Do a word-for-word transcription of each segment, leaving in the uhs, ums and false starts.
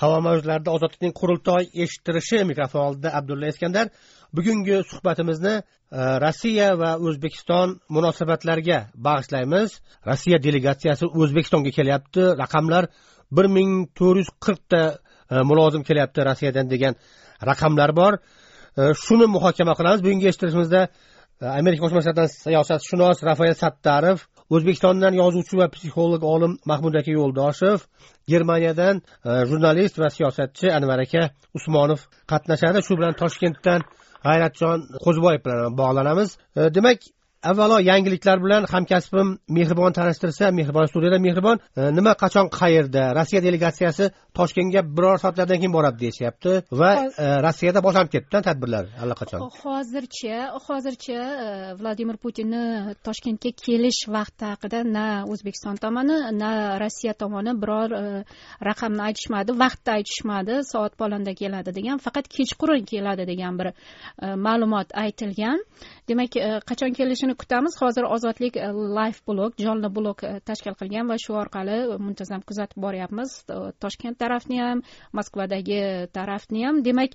Havo mavjlarida ozodlikning qurultoy eshittirishi mikrofon oldida Abdulla Iskandar. Bugungi suhbatimizni Rossiya va O'zbekiston munosabatlariga bag'ishlaymiz. Rossiya delegatsiyasi O'zbekistonga kelyapti. Raqamlar bir ming to'rt yuz qirq ta mulozim kelyapti Rossiyadan degan raqamlar bor. Shuni muhokama qilamiz. Bugungi eshittirishimizda Amerika Qo'shma Shtatlari siyosatshunos Rafael Sattarov, O'zbekistondan yozuvchi va psixolog olim Mahmud aka Yo'ldoshev, Germaniyadan jurnalist va siyosatchi Anvar aka Usmonov qatnashadi. Shu bilan Toshkentdan G'ayratjon Qo'ziboyev bilan bog'lanamiz. Demak, avvalo yangiliklar bilan hamkasbim Mehribon tanishtirsa, Mehribon studiyada. Mehribon, nima, qachon, qayerda? Rossiya delegatsiyasi Toshkentga biror soatlardan keyin boradi deyishyapti va Rossiyada boshlanib ketdi tadbirlar allaqachon. Hozircha, hozircha Vladimir Putinni Toshkentga kelish vaqti haqida na O'zbekiston tomoni, na Rossiya tomoni biror raqamni aytishmadi, vaqtni aytishmadi, soat palonda keladi degan, faqat kechqurun keladi degan bir ma'lumot aytilgan. Demak, qachon kelishini kutamiz. Hozir Ozodlik live blog, jonli blog tashkil qilgan va shu orqali muntazam kuzatib boryapmiz. Toshkent tarafni ham, Moskvadagi tarafni ham. Demak,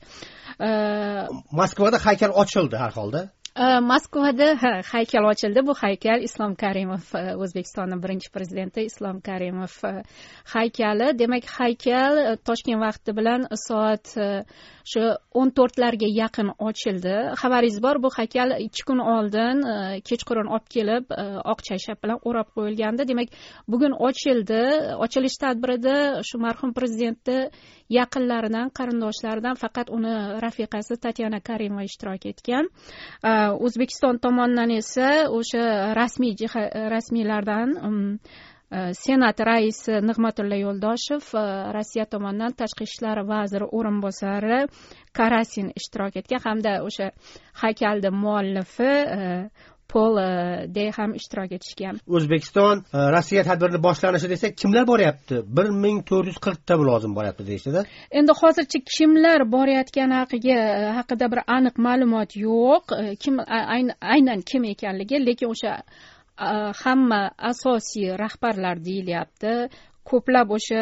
Moskvada haykal ochildi har holda. Moskvada haykal ochildi. Bu haykal Islom Karimov, O'zbekistonning birinchi prezidenti Islom Karimov haykali. Demak, haykal Toshkent vaqti bilan soat shu o'n to'rtlarga yaqin ochildi. Xabaringiz bor, bu haykal ikki kun oldin kechqurun olib kelib oq chayshab bilan o'rab qo'yilgandi. Demak, bugun ochildi. Ochilish tadbirida shu marhum prezidentni yaqinlaridan, qarindoshlaridan faqat uni rafiqasi Tatyana Karimova ishtirok etgan. O'zbekiston tomonidan esa o'sha rasmiy rasmiylardan Senat raisi Nig'matilla Yo'ldoshev, Rossiya tomonidan tashqi ishlar vaziri o'rinbosari Karasin ishtirok etgan hamda o'sha haykalning muallifi Pol de ham ishtirok etishgan. O'zbekiston Rossiya tadbirining boshlanishi desak, kimlar boryapti? bir ming to'rt yuz qirq ta mulozim boryapti deyishdi-da. Endi hozircha kimlar borayotgani haqida haqida bir aniq ma'lumot yo'q. Kim aynan kim ekanligi, lekin o'sha hamma asosiy rahbarlar deyilyapti. Ko'plab o'sha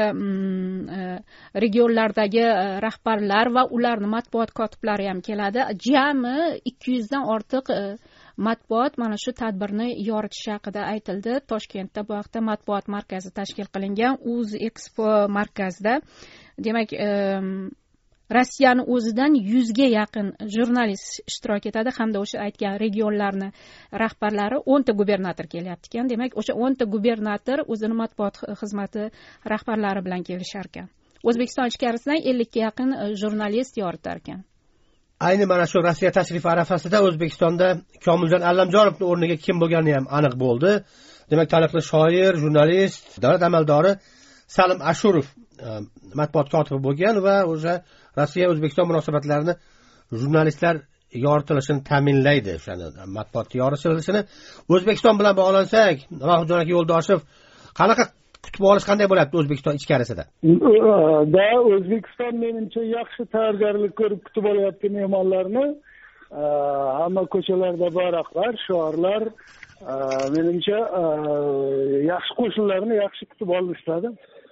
regionlardagi rahbarlar va ularning matbuot kotiblari ham keladi. Jami ikki yuz dan ortiq matbuot mana shu tadbirni yoritish haqida aytildi. Toshkentda bu vaqtda matbuot markazi tashkil qilingan, Uz Expo markazida. Demak, Rossiyani o'zidan yuzga yaqin jurnalist ishtirok etadi hamda o'sha aytgan regionlarning rahbarlari o'nta gubernator kelyapti ekan. Demak, o'sha o'nta gubernator o'zining matbuot xizmati rahbarlari bilan kelishar ekan. O'zbekiston ichkarisidan ellikka yaqin jurnalist yoritar ekan. Ayni mana shu Rossiya tashrifi arafasida O'zbekistonda Komiljon Allamjonovning o'rniga kim bo'lgani ham aniq bo'ldi. Demak, taniqli shoir, jurnalist, davlat amaldori Salim Ashurov matbuot kotibi bo'lgan va o'sha Rossiya O'zbekiston munosabatlarini jurnalistlar yoritilishini ta'minlaydi. O'shani matbuot yoritilishini O'zbekiston bilan bog'lansak, Mahmudjon aka Yo'ldoshev, qanaqa kutib olish qanday bo'lyapti O'zbekiston ichkarisida? Da O'zbekiston menimcha yaxshi tayyorgarlik ko'rib kutib olyapti mehmonlarni. Hamma ko'chalarda bayroqlar, shiorlar, menimcha yaxshi qo'shinlarni yaxshi kutib olishadi.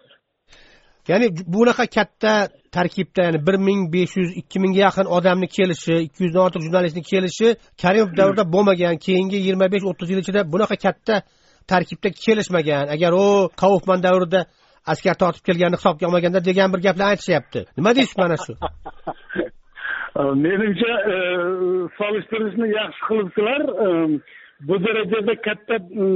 Ya'ni bunaqa katta tarkibda, ya'ni bir ming besh yuz ikki mingga yaqin odamni kelishi, ikki yuz dan ortiq jurnalistning kelishi Karimov davrida bo'lmagan. Keyingi yigirma besh o'ttiz yil ichida bunaqa katta tarkibda kelishmagan. Agar u Kaufman davrida askar tortib kelganini hisobga olmaganda degan bir gaplar aytishyapti. Nima deysiz mana shu? Menimcha solishtirishni yaxshi qilibsizlar. Bu darajada katta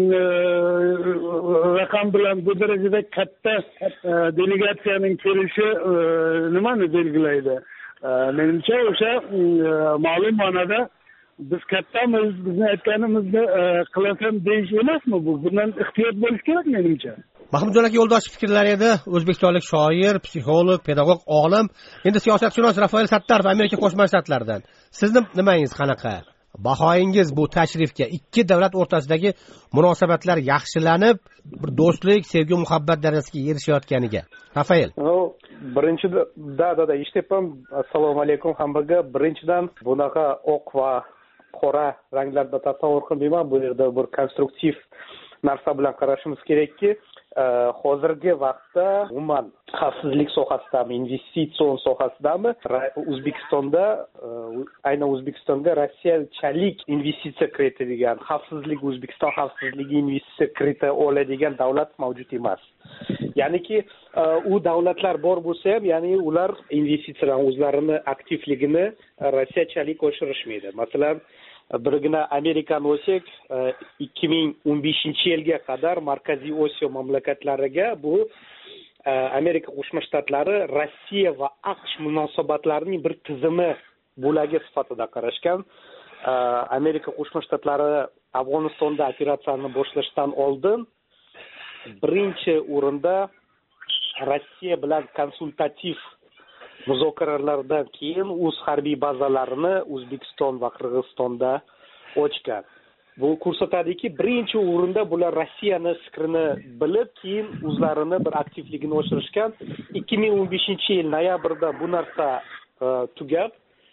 raqam bilan bu darajada katta delegatsiyaning kelishi nimani belgilaydi? Menimcha o'sha ma'lum ma'noda biz kattamiz, bizni aytganimizni qilasan deyish emasmi bu? Bundan ehtiyot bo'lish kerak menimcha. Mahmudjon aka Yo'ldoshev fikrlari edi. O'zbekistonlik shoir, psixolog, pedagog, olim, endi siyosatshunos Rafael Sattarov Amerika Qo'shma Shtatlaridan. Sizning nimangiz qanaqa? Bahoyingiz bu tashrifga, ikki davlat o'rtasidagi munosabatlar yaxshilanib, bir do'stlik, sevgi, muhabbat darajasiga erishayotganiga. Rafael. Birinchidan, da da da eshityapman. Assalomu alaykum hammaga. Birinchidan bunaqa oq va qora ranglarda tasavvur qilmayman. Bu yerda bir konstruktiv narsa bilan qarashimiz kerakki, hozirgi vaqtda umuman xavfsizlik sohasidami, investitsion sohasidami O'zbekistonda, aynan O'zbekistonga rossiyachalik investitsiya kiritadigan, xavfsizlik O'zbekiston xavfsizligi investitsiya kirita oladigan davlat mavjud emas. Ya'niki u davlatlar bor bo'lsa ham, ya'ni ular investitsiyadan o'zlarini aktivligini rossiyachalik oshirishmaydi. Masalan, birgina Amerikani olsak, ikki ming o'n beshinchi yilga qadar Markaziy Osiyo mamlakatlariga bu Amerika Qo'shma Shtatlari Rossiya va AQSh munosabatlarining bir tizimi bo'lagi sifatida qarashgan. Amerika Qo'shma Shtatlari Afg'onistonda operatsiyani boshlashdan oldin birinchi o'rinda Rossiya bilan konsultativ muzokaralardan keyin o'z harbiy bazalarini O'zbekiston va Qirg'izistonda ochgan. Bu ko'rsatadiki, birinchi o'rinda bular Rossiyani fikrini bilib, keyin o'zlarini bir aktivligini oshirishgan. ikki ming o'n beshinchi yil noyabrda bu narsa tugab,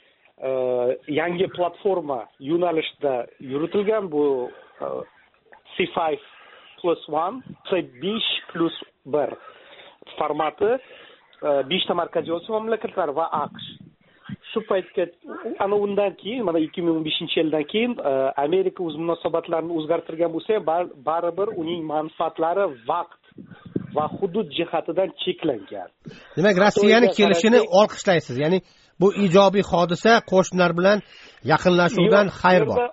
yangi platforma yo'nalishda yuritilgan. Bu C besh plus one, C besh plus bir formati, beshta Markaziy Osiyo mamlakatlari va AQSh. Shu paytga ana undan keyin, mana ikki ming o'n beshinchi yildan keyin Amerika o'z munosabatlarini o'zgartirgan bo'lsa ham, baribir uning manfaatlari vaqt va hudud jihatidan cheklangan. Demak, Rossiyani kelishini olqishlaysiz. Ya'ni bu ijobiy hodisa, qo'shnilar bilan yaqinlashuvdan xayr bor.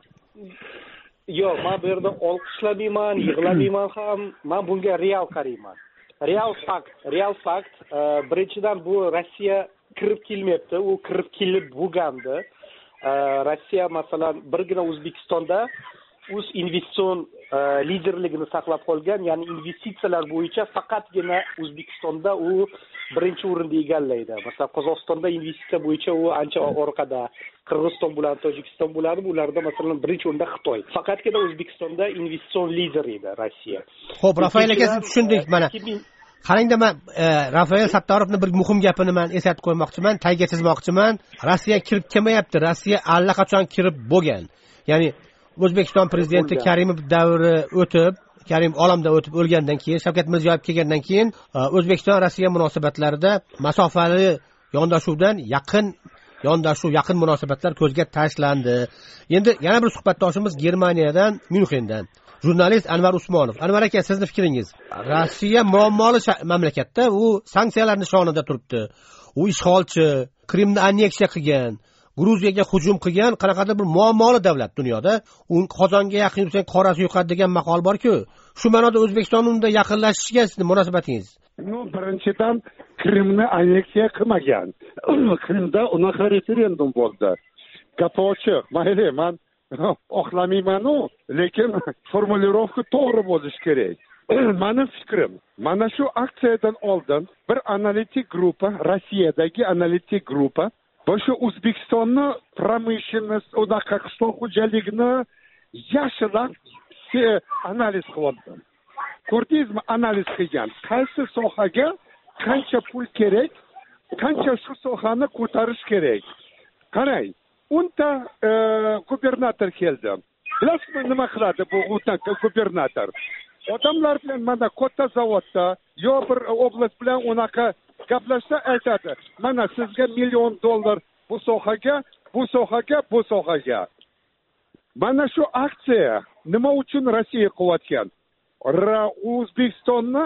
Yo'q, men bu yerda olqishlamayman, yig'lamayman ham. Men bunga real qarayman. Real fakt, real fakt. Birinchidan bu Rossiya kirib kelmayapti, u kirib kelib bo'lgandi. Rossiya masalan birgina O'zbekistonda o'z investitsion liderligini saqlab qolgan, ya'ni investitsiyalar bo'yicha faqatgina O'zbekistonda u birinchi o'rinni egallaydi. Masalan, Qozog'istonda investitsiya bo'yicha u ancha orqada, Qirg'iziston bilan Tojikiston bo'ladi, ularda masalan birinchi o'rinda Xitoy. Faqatgina O'zbekistonda investitsion lider edi Rossiya. Xo'p, Rafael aka, siz tushundik mana. Qarangda, men Rafael Sattorovning bir muhim gapini men eslatib qo'ymoqchiman, tayga chizmoqchiman. Rossiya kirib kelmayapti, Rossiya allaqachon kirib bo'lgan. Ya'ni O'zbekiston prezidenti Karimov davri o'tib, Karim olamdan o'tib o'lgandan keyin, Shavkat Mirziyoyev kelgandan keyin O'zbekiston Rossiya munosabatlarida masofali yondashuvdan yaqin yondashuv, yaqin munosabatlar ko'zga tashlandi. Endi yana bir suhbatdoshimiz Germaniyadan, Myunxendan. Jurnalist Anvar Usmonov. Anvar aka, sizning fikringiz? Rossiya muammoli mamlakatda, u sanksiyalar nishonida turibdi. U ishg'olchi, Qrimni anneksiya qilgan, Gruziyaga hujum qilgan, qanaqadir bir muammoli davlat dunyoda. U Qozonga yaqin yursang qorasi yo'qadi degan maqol bor-ku. Shu ma'noda O'zbekiston unda yaqinlashishiga sizning munosabatingiz? No, birinchidan Qrimni anneksiya qilmagan. Qrimda unaqa referendum bo'ldi. Gap ochiq. Mayli, men oqlamayman-u, lekin formulirovka to'g'ri bo'lishi kerak. Mening fikrim, mana shu aksiyadan oldin bir analitik guruh, Rossiyadagi analitik guruh o'sha O'zbekistonni pромышленность, unaqa qishloq xo'jaligini yaxshilab analiz qildi. Ko'rdingizmi, analiz qilgan. Qaysi sohaga qancha pul kerak, qancha shu sohani ko'tarish kerak. Qarang, o'nta gubernator keldi. Bilasizmi nima qiladi bu o'nta gubernator? Odamlar bilan mana katta zavodda yo bir oblast bilan unaqa gaplashsa aytadi. Mana sizga million dollar bu sohaga, bu sohaga, bu sohaga. Mana shu aksiya nima uchun Rossiya qilayotgan? O'zbekistonni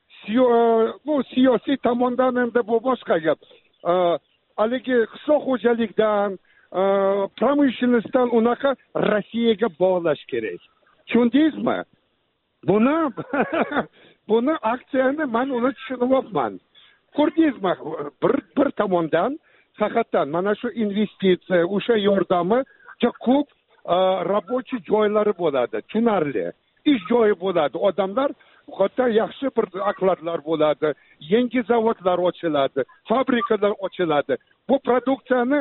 bu siyosiy tomondan endi bu boshqa gap. Haligi qishloq xo'jalikdan, pромышленностьdan unaqa Rossiyaga bog'lash kerak. Tushundingizmi? Buni buni aksiyani men uni tushunyapman. Ko'rdingizmi? Bir bir tomondan haqiqatan mana shu investitsiya, o'sha yordami juda ko'p rabochiy joylari bo'ladi, tushunarli. Ish joyi bo'ladi. Odamlar hatto yaxshi bir okladlar bo'ladi, yangi zavodlar ochiladi, fabrikalar ochiladi. Bu produksiyani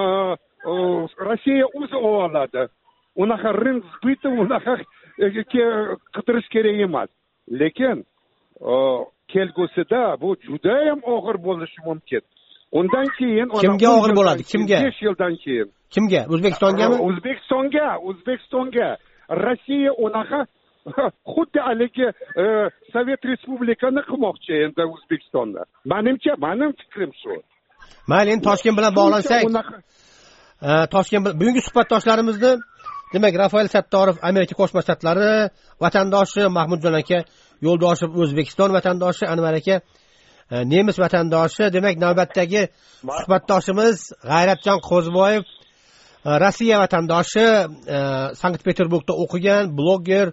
Rossiya o'zi oladi. Unaqa rynok zbyta, unaqa qidirish kerak emas. Lekin kelgusida bu juda ham og'ir bo'lishi mumkin. Undan keyin kimga og'ir bo'ladi? Kimga? besh yildan keyin. Kimga? O'zbekistongami? O'zbekistonga, O'zbekistonga. Rossiya unaqa xuddi haligi Sovet Respublikani qilmoqchi endi O'zbekistonda. Menimcha, mening fikrim shu. Mayli, endi Toshkent bilan bog'lansak, Toshkent bugungi suhbatdoshlarimizni, demak, Rafael Sattorov Amerika Qo'shma Shtatlari vatandoshi, Mahmudjon aka Yo'ldoshev O'zbekiston vatandoshi, Anvar aka nemis vatandoshi. Demak, navbatdagi suhbatdoshimiz G'ayratjon Qo'ziboyev Rossiya vatandoshi, Sankt-Peterburgda o'qigan, bloger,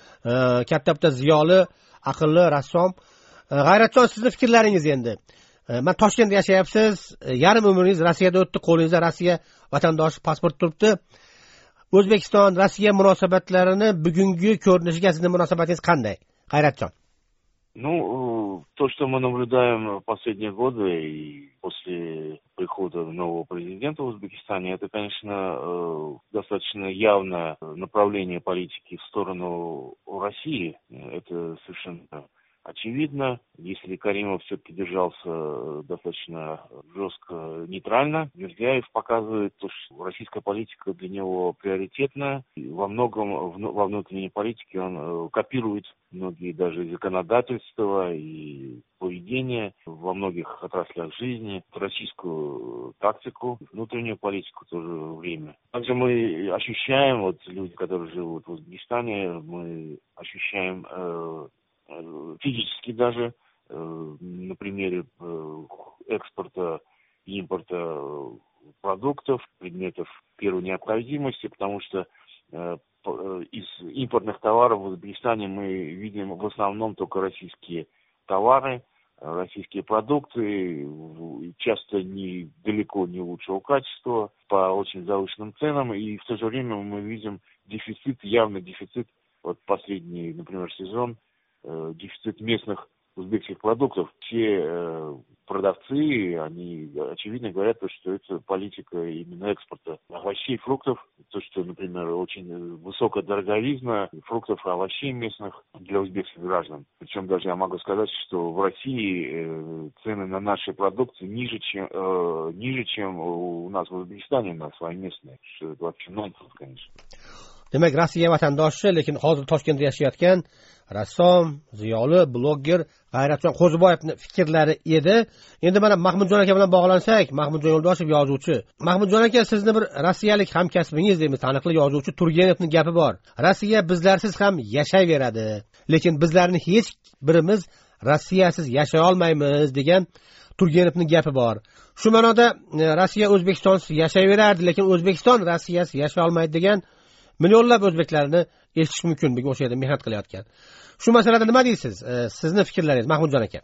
katta bitta ziyoli, aqlli rassom. G'ayratjon, sizni fikrlaringiz endi. Men Toshkentda yashayapsiz, yarim umringiz Rossiyada o'tdi, qo'lingizda Rossiya vatandoshi pasport turibdi. O'zbekiston Rossiya munosabatlarini bugungi ko'rinishiga sizning munosabatingiz qanday, G'ayratjon? Ну, то, что мы наблюдаем в последние годы и после прихода нового президента в Узбекистане, это, конечно, достаточно явное направление политики в сторону России. Это совершенно очевидно. Если Каримов все-таки держался достаточно жестко, нейтрально, Мирзияев показывает, что российская политика для него приоритетная. И во многом во внутренней политике он копирует многие даже законодательства и поведение во многих отраслях жизни, российскую тактику, внутреннюю политику в то же время. Также мы ощущаем, вот люди, которые живут в Узбекистане, мы ощущаем э, физически даже э, на примере э, экспорта и импорта продуктов, предметов первой необходимости, потому что э, из импортных товаров в Узбекистане мы видим в основном только российские товары, российские продукты, часто не, далеко не лучшего качества, по очень завышенным ценам, и в то же время мы видим дефицит, явный дефицит, вот последний, например, сезон, э, дефицит местных узбекских продуктов. Все э, продавцы, они очевидно говорят, что это политика именно экспорта овощей, фруктов, то, что, например, очень высокая дороговизна фруктов и овощей местных для узбекских граждан. Причем даже я могу сказать, что в России э, цены на наши продукты ниже, чем, э, ниже, чем у нас в Узбекистане, на свои местные. Что это вообще нонсенс, конечно. Demak, Rossiya vatandoshi, lekin hozir Toshkentda yashayotgan rassom, ziyoli, bloger G'ayratjon Qo'ziboyevning fikrlari edi. Endi mana Mahmudjon aka bilan bog'lansak, Mahmudjon Yo'ldoshev yozuvchi. Mahmudjon aka, sizni bir rossiyalik hamkasbingiz deymiz, taniqli yozuvchi Turgenevning gapi bor. Rossiya bizlarsiz ham yashayveradi, lekin bizlarni hech birimiz Rossiyasiz yashay olmaymiz degan Turgenevning gapi bor. Shu ma'noda Rossiya O'zbekistonsiz yashayveradi, lekin O'zbekiston Rossiyasiz yashay olmaydi degan millionlab o'zbeklarni eshitish mumkin, bugun o'sha yerda mehnat qilayotgan. Shu masalada nima deysiz? Sizni fikrlaringiz, Mahmudjon aka?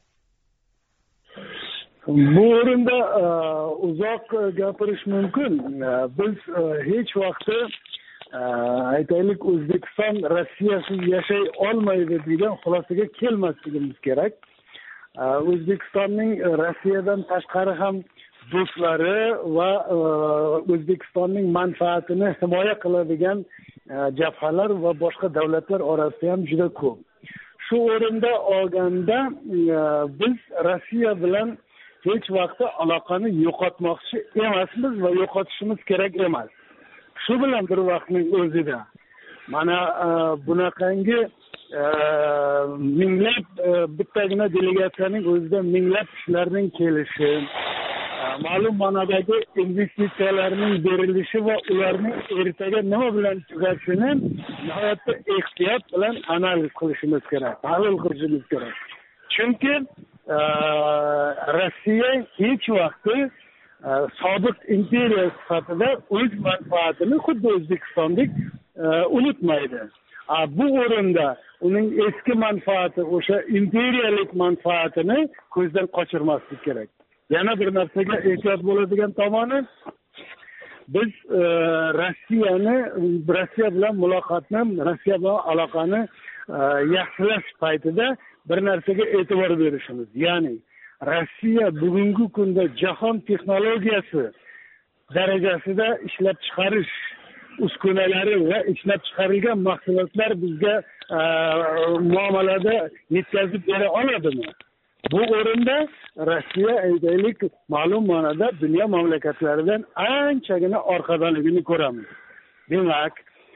Bu o'rinda uzoq gapirish mumkin. Biz hech vaqtda aytaylik O'zbekiston Rossiyasiz yashay olmaydi degan xulosaga kelmasligimiz kerak. O'zbekistonning Rossiyadan tashqari ham do'stlari va O'zbekistonning manfaatini himoya qiladigan jabhalar va boshqa davlatlar orasida ham juda ko'p. Shu o'rinda olganda biz Rossiya bilan hech vaqtda aloqani yo'qotmoqchi emasmiz va yo'qotishimiz kerak emas. Shu bilan bir vaqtning o'zida mana bunaqangi minglab bittagina delegatsiyaning o'zida minglab kishilarning kelishi, ma'lum ma'nodagi investitsiyalarning berilishi va ularning ertaga nima bilan tugashini nihoyatda ehtiyot bilan analiz qilishimiz kerak, tahlil qilishimiz kerak. Chunki Rossiya hech vaqtda sobiq imperiya sifatida o'z manfaatini xuddi O'zbekistondek unutmaydi. Bu o'rinda uning eski manfaati, o'sha imperiyalik manfaatini ko'zdan qochirmaslik kerak. Yana bir narsaga ehtiyot bo'ladigan tomoni, biz Rossiyani, Rossiya bilan muloqotni, Rossiya bilan aloqani yaxshilash paytida bir narsaga e'tibor berishimiz. Ya'ni Rossiya bugungi kunda jahon texnologiyasi darajasida ishlab chiqarish uskunalari va ishlab chiqarilgan mahsulotlar bizga muomalada yetkazib bera oladimi? Bu o'rinda Rossiya aytaylik ma'lum ma'noda dunyo mamlakatlaridan anchagina orqadaligini ko'ramiz. Demak,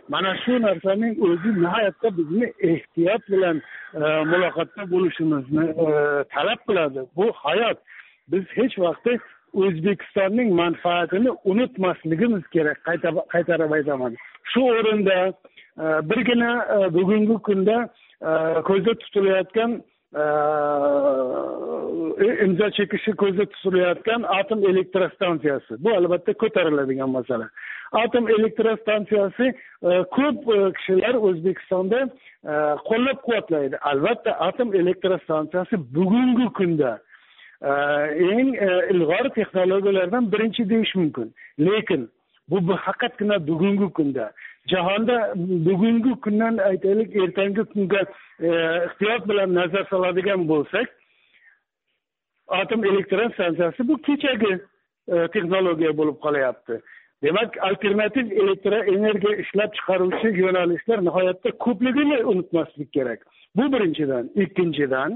mana shu narsaning o'zi nihoyatda bizni ehtiyot bilan muloqotda bo'lishimizni talab qiladi. Bu hayot. Biz hech vaqt O'zbekistonning manfaatini unutmasligimiz kerak, qaytarib aytaman. Shu o'rinda birgina bugungi kunda ko'zda tutilayotgan imzo chekishi ko'zda tutilayotgan atom elektrostansiyasi. Bu albatta ko'tariladigan masala. Atom elektrostansiyasi ko'p kishilar O'zbekistonda qo'llab-quvvatlaydi. Albatta atom elektrostansiyasi bugungi kunda eng ilg'or texnologiyalardan birinchi deyish mumkin. Lekin bu faqatgina bugungi kunda. Jahonda bugungi kundan aytaylik, ertangi kunga ehtiyot bilan nazar soladigan bo'lsak, atom elektrostansiyasi bu kechagi texnologiya bo'lib qolyapti. Demak, alternativ elektroenergiya ishlab chiqaruvchi yo'nalishlar nihoyatda ko'pligini unutmaslik kerak. Bu birinchidan. Ikkinchidan,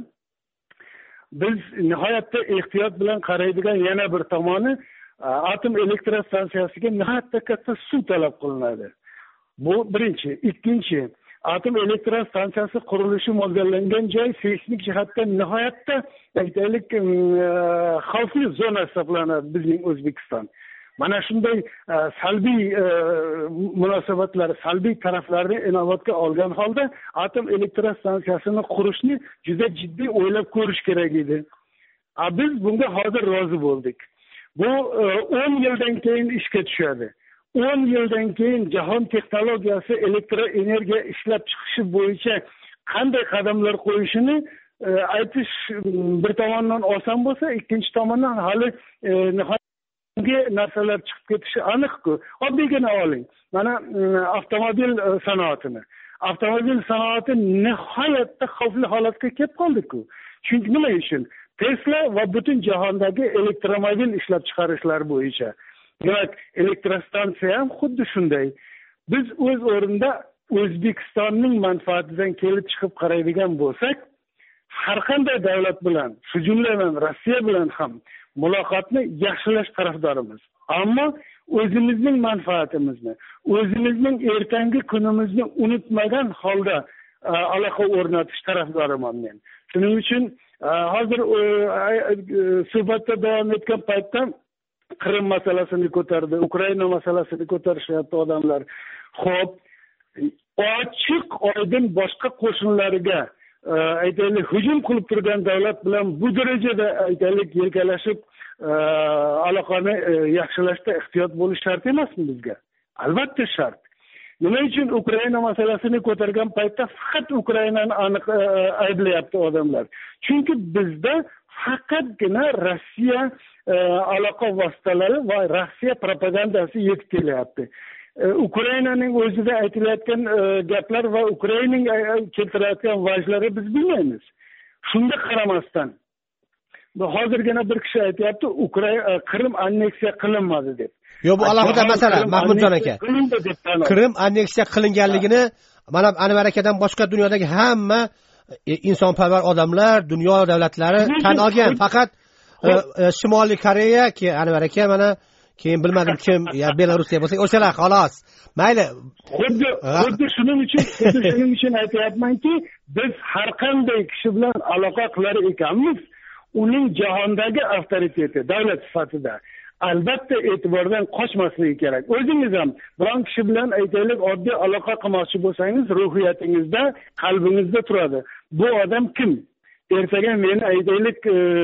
biz nihoyatda ehtiyot bilan qaraydigan yana bir tomoni, atom elektrostansiyasiga nihoyatda katta suv talab qilinadi. Bu birinchi. Ikkinchi, atom elektrostansiyasi qurilishi mo'ljallangan joy seysmik jihatdan nihoyatda aytaylik xavfli zona hisoblanadi bizning O'zbekiston. Mana shunday salbiy munosabatlar, salbiy taraflarni inobatga olgan holda atom elektrostansiyasini qurishni juda jiddiy o'ylab ko'rish kerak edi. Biz bunga hozir rozi bo'ldik. Bu o'n yildan keyin ishga tushadi. o'n yildan keyin jahon texnologiyasi elektroenergiya ishlab chiqishi bo'yicha qanday qadamlar qo'yishini aytish bir tomondan oson bo'lsa, ikkinchi tomondan hali narsalar chiqib ketishi aniq-ku. Oddiygina oling. Mana avtomobil sanoatini. Avtomobil sanoati nihoyatda xavfli holatga kelib qoldi-ku. Chunki nima uchun? Tesla va butun jahondagi elektromobil ishlab chiqarishlar bo'yicha. Demak, elektrostansiya ham xuddi shunday. Biz o'z o'rinda O'zbekistonning manfaatidan kelib chiqib qaraydigan bo'lsak, har qanday davlat bilan, shu jumladan Rossiya bilan ham muloqotni yaxshilash tarafdorimiz. Ammo o'zimizning manfaatimizni, o'zimizning ertangi kunimizni unutmagan holda aloqa o'rnatish tarafdoriman men. Shuning uchun hozir suhbatda davom etgan paytda Qrim masalasini ko'tardi, Ukraina masalasini ko'tarishyapti odamlar. Xo'p, ochiq oydin boshqa qo'shinlarga aytaylik hujum qilib turgan davlat bilan bu darajada aytaylik yelkalashib aloqani yaxshilashda ehtiyot bo'lish shart emasmi bizga? Albatta shart. Nima uchun Ukraina masalasini ko'targan paytda faqat Ukrainani aniq ayblayapti odamlar? Chunki bizda faqatgina Rossiya aloqa vositalari va Rossiya propagandasi yetib kelyapti. Ukrainaning o'zida aytilayotgan gaplar va Ukrainaning keltirayotgan vajlari biz bilmaymiz. Shunga qaramasdan hozirgina bir kishi aytayapti, Ukraina Qrim anneksiya qilinmadi deb. Yo'q, bu alohida masala, Mahmudjon aka. Qrim anneksiya qilinganligini mana Anvar akadan boshqa dunyodagi hamma insonparvar odamlar, dunyo davlatlari tan olgan. Faqat Shimoliy Koreya, ki Anvar aka mana keyin bilmadim kim, ya Belorussiya bo'lsa, o'shalar xolos. Mayli. Xuddi xuddi shuning uchun, xuddi shuning uchun aytayapmanki, biz har qanday kishi bilan aloqa qilar ekanmiz, uning jahondagi avtoriteti, davlat sifatida albatta e'tibordan qochmasligi kerak. O'zingiz ham biron kishi bilan aytaylik oddiy aloqa qilmoqchi bo'lsangiz, ruhiyatingizda, qalbingizda turadi. Bu odam kim? Ertaga meni aytaylik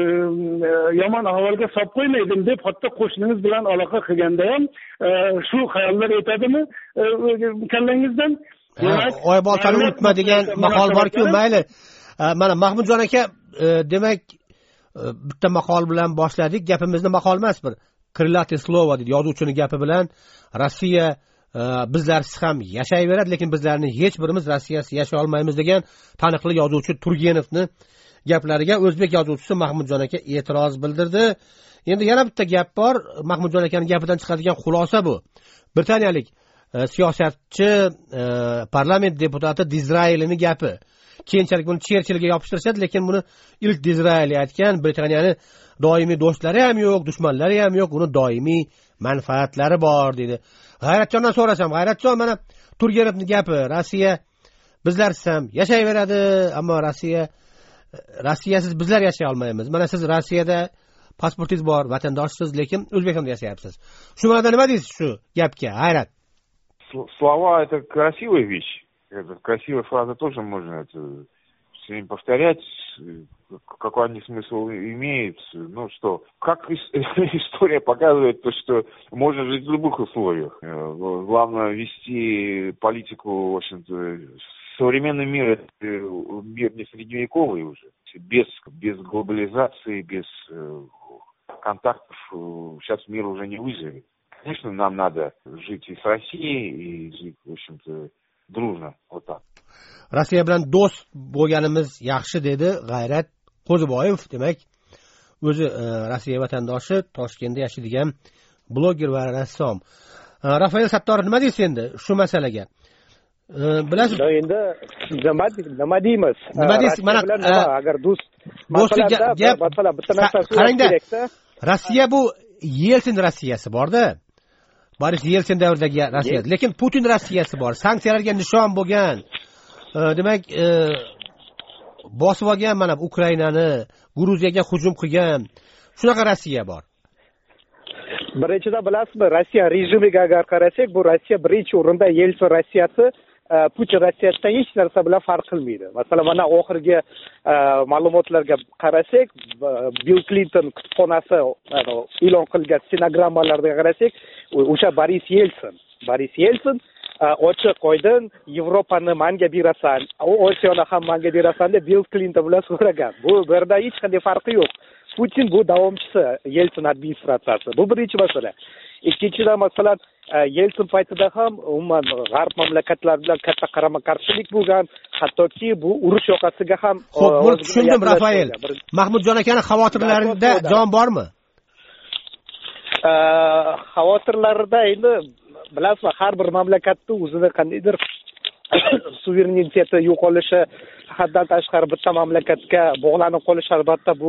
yomon ahvolga solib qo'ymaydim deb hatto qo'shningiz bilan aloqa qilganda ham shu xayollar o'tadimi kallangizdan? Oyboltani unutma degan maqol bor-ku, mayli. Mana Mahmudjon aka, demak bitta maqol bilan boshladik. Gapimizni maqol emas, bir Krылатое слово deydi, yozuvchini gapi bilan Rossiya bizlarsiz ham yashayveradi, lekin bizlarning hech birimiz Rossiyasiz yashay olmaymiz degan taniqli yozuvchi Turgenovni gaplariga o'zbek yozuvchisi Mahmudjon aka e'tiroz bildirdi. Endi yana bitta gap bor, Mahmudjon akaning gapidan chiqadigan xulosa bu. Britaniyalik siyosatchi, parlament deputati Dizraelining gapi. Keyinchalik buni Cherchillga yopishtirishadi, lekin buni ilk Dizraeli aytgan. Britaniyani doimiy do'stlari ham yo'q, dushmanlari ham yo'q, uni doimiy manfaatlari bor dedi. G'ayratjondan so'rasam, G'ayratjon, mana Turgenovning gapi, Rossiya bizlarsiz ham yashayveradi, ammo Rossiya Rossiyasiz bizlar yashay olmaymiz. Mana siz Rossiyada pasportingiz bor, vatandoshsiz, lekin O'zbekistonda yashayapsiz. Shu ma'noda nima deysiz shu gapga? Hayrat. Слова — это красивая вещь. Это красивая фраза тоже можно это все время повторять. Какой они смысл имеет? Ну что, как история показывает, то, что можно жить в любых условиях. Главное вести политику, в общем-то, современный мир — это мир не средневековый уже. Без, без глобализации, без контактов сейчас мир уже не выживет. Конечно, нам надо жить и с Россией, и жить, в общем-то, дружно. Вот так. Rossiya bilan do'st bo'lganimiz yaxshi dedi G'ayrat Qo'ziboyev. Demak, o'zi Rossiya vatandoshi, Toshkentda yashaydigan bloger va rassom. Rafael Sattorov, nima deysiz endi shu masalaga? Bilasiz, endi nima nima deymiz? Nima deysiz? Mana agar do'st do'stlik gap, masalan bitta narsasi qarangda, kerakda. Rossiya bu Yelsin Rossiyasi bor-da. Boris Yelsin davridagi Rossiya. Lekin Putin Rossiyasi bor. Sanksiyalarga nishon bo'lgan. Demak, bosib olgan mana Ukrainani, Gruziyaga hujum qilgan. Shunaqa Rossiya bor. Birinchidan bilasizmi, Rossiya rejimiga agar qarasak, bu Rossiya birinchi o'rinda, Yelsin Rossiyasi Putin Rossiyasidan hech narsa bilan farq qilmaydi. Masalan, mana oxirgi ma'lumotlarga qarasak, Bill Clinton kutubxonasi e'lon qilgan stenogrammalarga qarasak, o'sha Boris Yelsin, Boris Yelsin ochiq oydin Yevropani menga berasan, Osiyoni ham menga berasan deb Bill Clinton bilan so'ragan. Bu yerda hech qanday farqi yo'q. Putin bu davomchisi Yelsin administratsiyasi. Bu birinchi masala. Ikkinchidan, masalan, Yelsin paytida ham umuman g'arb mamlakatlar bilan katta qarama-qarshilik bo'lgan, hattoki bu urush yoqasiga ham. Xo'p, buni tushundim, Rafael. Mahmudjon akani xavotirlarida jon bormi? Xavotirlarida endi bilasizmi, har bir mamlakatda o'zini qandaydir suvereniteti yo'qolishi, haddan tashqari bitta mamlakatga bog'lanib qolish, albatta bu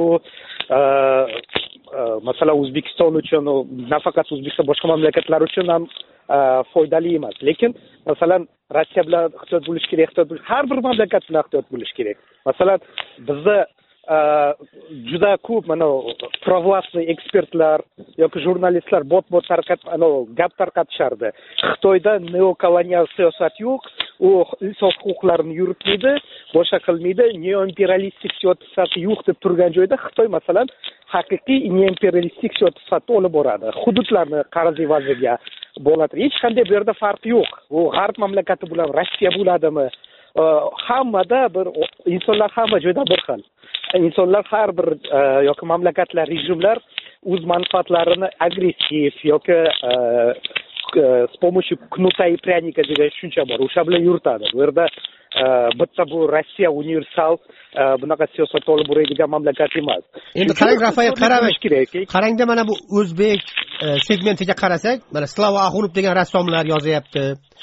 masalan O'zbekiston uchun, nafaqat O'zbekiston, boshqa mamlakatlar uchun ham foydali emas. Lekin masalan Rossiya bilan ehtiyot bo'lish kerak, ehtiyot bo'lish, har bir mamlakat bilan ehtiyot bo'lish kerak. Masalan, bizda juda ko'p mana провластный ekspertlar yoki jurnalistlar bot-bot tarqat, ana gap tarqatishardi. Xitoyda neokolonial siyosat yo'q, u inson huquqlarini yuritmaydi, boshqa qilmaydi, neoimperialistik siyosat yo'q deb turgan joyda Xitoy masalan haqiqiy neoimperialistik siyosatni olib boradi. Hududlarni qarz evaziga bo'ladi. Hech qanday bu yerda farq yo'q. U g'arb mamlakati bilan Rossiya bo'ladimi? Hammada bir insonlar hamma joyda bir xil. insonlar har bir yoki mamlakatlar, rejimlar o'z manfaatlarini agressiv yoki с помощью кнута и пряника degan tushuncha bor. O'sha bilan yuritadi. Bu yerda bitta bu Rossiya universal bunaqa siyosat olib boradigan mamlakat emas. Endi qarang Rafael, qarang. Qarangda mana bu o'zbek segmentiga qarasak, mana Slava Axunov degan rassomlar yozyapti.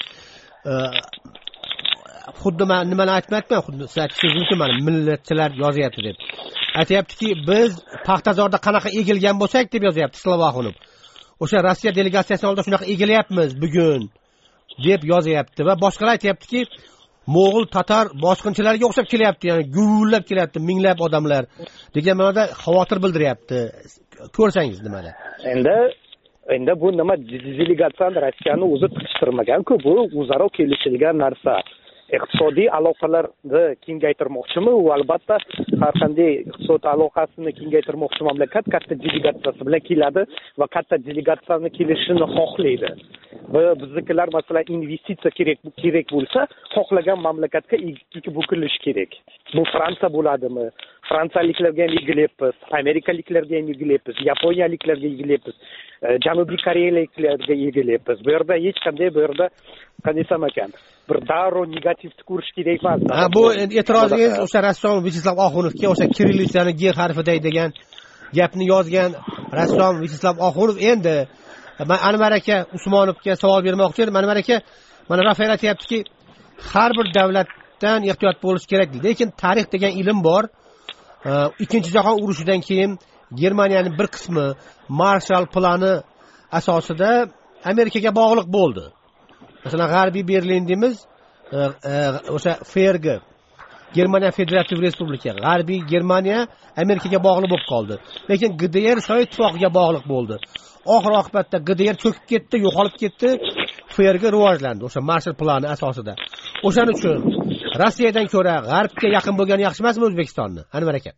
Xuddi men nimani aytmayapman, xuddi siz aytishingiz mumkin, mana millatchilar yozyapti deb. Aytayaptiki, biz Paxtazorda qanaqa egilgan bo'lsak deb yozyapti Slava Axunov. O'sha Rossiya delegatsiyasi oldida shunaqa egilyapmiz bugun deb yozyapti va boshqalar aytayaptiki, Mo'g'ul tatar bosqinchilarga o'xshab kelyapti, ya'ni guvullab kelyapti minglab odamlar degan ma'noda xavotir bildiryapti. Ko'rsangiz nimada? Endi endi bu nima delegatsiyani Rossiyani o'zi tiqishtirmagan-ku, bu o'zaro kelishilgan narsa. Iqtisodiy aloqalarni kengaytirmoqchimi? U albatta har qanday iqtisodiy aloqasini kengaytirmoqchi mamlakat katta delegatsiyasi bilan keladi va katta delegatsiyani kelishini xohlaydi. Va biznikilar masalan investitsiya kerak kerak bo'lsa, xohlagan mamlakatga ikki bukilish kerak. Bu Fransiya bo'ladimi? Fransiyaliklarga ham egilyapmiz, amerikaliklarga ham egilyapmiz, yaponiyaliklarga egilyapmiz, janubiy koreyaliklarga egilyapmiz. Bu yerda hech qanday bu yerda qanday desam ekan, bir darrov negativni ko'rish kerak emas. Ha, bu e'tirozingiz o'sha rassom Vyacheslav Oxunovga, o'sha kirillitsani G harfiday degan gapni yozgan rassom Vyacheslav Oxunov. Endi men Anvar aka Usmonovga savol bermoqchi edim. Anvar aka, mana Rafael aytayaptiki, har bir davlatdan ehtiyot bo'lish kerak deydi. Lekin tarix degan ilm bor. Ikkinchi jahon urushidan keyin Germaniyaning bir qismi Marshall plani asosida Amerikaga bog'liq bo'ldi. masalan g'arbiy berlin deymiz, o'sha fergi Germaniya Federativ Respublika, g'arbiy Germaniya Amerikaga bog'liq bo'lib qoldi. Lekin G D R Sovet ittifoqiga bog'liq bo'ldi. Oxir oqibatda G D R cho'kib ketdi, yo'qolib ketdi, fergi rivojlandi o'sha Marshall plani asosida. O'shaning uchun Rossiyadan ko'ra g'arbga yaqin bo'lgani yaxshi emasmi O'zbekistonni? Anvar aka.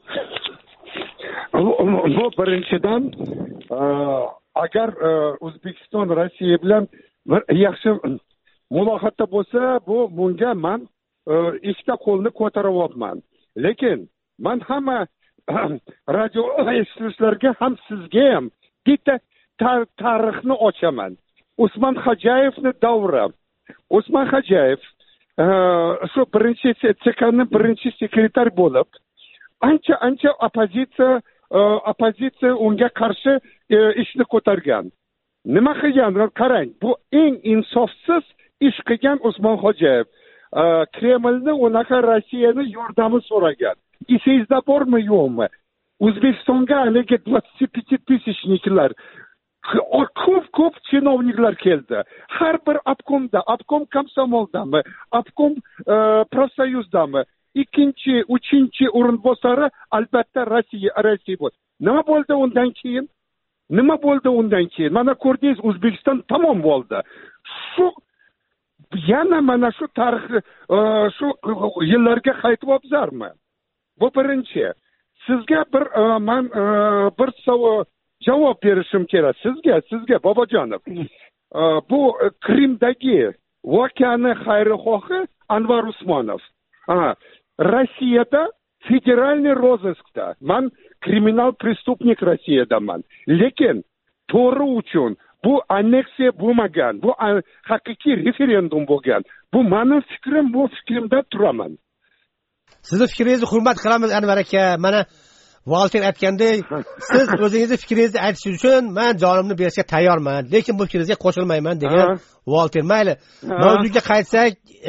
Bu birinchidan agar O'zbekiston Rossiya bilan bir yaxshi muloqotda bo'lsa, bu bunga men ikkita qo'lni ko'taryapman. Lekin men hamma radio eshituvchilarga ham sizga ham bitta tarixni ochaman. Usmon Xo'jayevni davri. Usmon Xo'jayev shu birinchi C K'ning birinchi sekretar bo'lib, ancha ancha oppozitsiya oppozitsiya unga qarshi ishni ko'targan. Nima qilgan? Qarang, bu eng insofsiz ish qilgan Usmon Xo'jayev. Kremlni unaqa Rossiyani yordami so'ragan. Esingizda bormi, yo'qmi? O'zbekistonga haligi двадцать пять тысячникlar ko'p ko'p chinovniklar keldi. Har bir obkomda, obkom komsomoldami, obkom profsoyuzdami, ikkinchi, uchinchi o'rinbosari albatta Rossiya, Rossiya bo'ldi. Nima bo'ldi undan keyin? Nima bo'ldi undan keyin? Mana ko'rdingiz, O'zbekiston tamom bo'ldi. Shu yana mana shu tarix shu yillarga qaytib o'tizarmi? Bu birinchi. Sizga bir men bir savol javob berishim kerak. Sizga, sizga Bobojonov. Bu Krimdagi voqeani xayrixohi Anvar Usmonov. Rossiyada federalniy rozыskda. Men kriminal prestupnik Rossiyadaman. Lekin to'g'ri uchun bu anneksiya bo'lmagan, bu haqiqiy referendum bo'lgan. Bu mening fikrim, bu fikrimda turaman. Sizni fikringizni hurmat qilamiz Anvar aka. Mana Walter aytgandek, siz o'zingizni fikringizni aytishingiz uchun men jonimni berishga tayyorman, lekin bu fikringizga qo'shilmayman degan Walter. Mayli. Mavzuga qaytsak,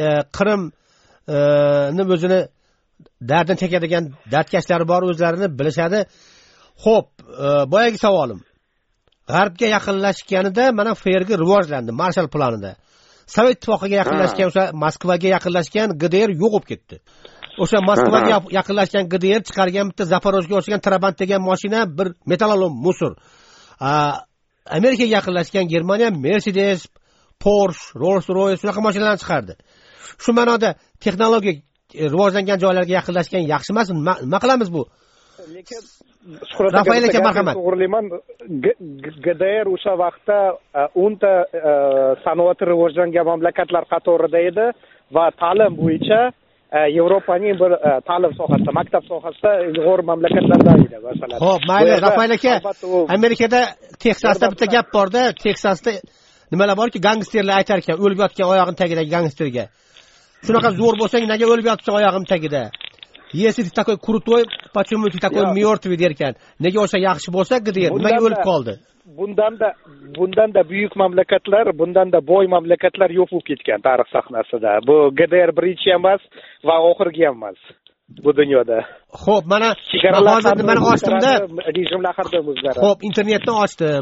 Qrimni o'zini dardini chekadigan dardkashlari bor, o'zlarini bilishadi. Xo'p, boyagi savolim. G'arbga yaqinlashganida mana fergi rivojlandi Marshall planida. Sovet ittifoqiga yaqinlashgan, o'sha Moskvaga yaqinlashgan G D R yo'q bo'lib ketdi. O'sha Moskvaga yaqinlashgan G D R chiqargan bitta Zaporojga o'xshagan Trabant degan mashina bir metallolom musor. Amerikaga yaqinlashgan Germaniya Mercedes, Porsche, Rolls-Royce shunaqa mashinalarni chiqardi. Shu ma'noda texnologiya rivojlangan joylarga yaqinlashgan yaxshi emasmi? Nima qilamiz bu? Lekin Rafael aka marhamat. To'g'rilayman, G D R o'sha vaqtda o'nta sanoati rivojlangan mamlakatlar qatorida edi va ta'lim bo'yicha Yevropaning bir ta'lim sohasida, maktab sohasida ilg'or mamlakatlardan edi masalan. Xo'p, mayli, Rafael aka. Amerikada Teksasda bitta gap bor-da, Teksasda nimalar borki, gangsterlar aytar ekan, o'lib yotgan oyog'im tagidagi gangsterga. Shunaqa zo'r bo'lsang, nega o'lib yotibsan oyog'im tagida? Если ты такой крутой, почему ты такой мертвый derkan? Nega o'sha yaxshi bo'lsa, gider, nimaga o'lib qoldi? Bundanda bundanda buyuk mamlakatlar, bundanda boy mamlakatlar yo'q bo'lib ketgan tarix sahnasida. Bu G D R birinchi emas va oxirgi emas bu dunyoda. Xo'p, mana hozir nimani ochdim-da, rejimlar har doim o'zgaradi. Xo'p, internetni ochdim.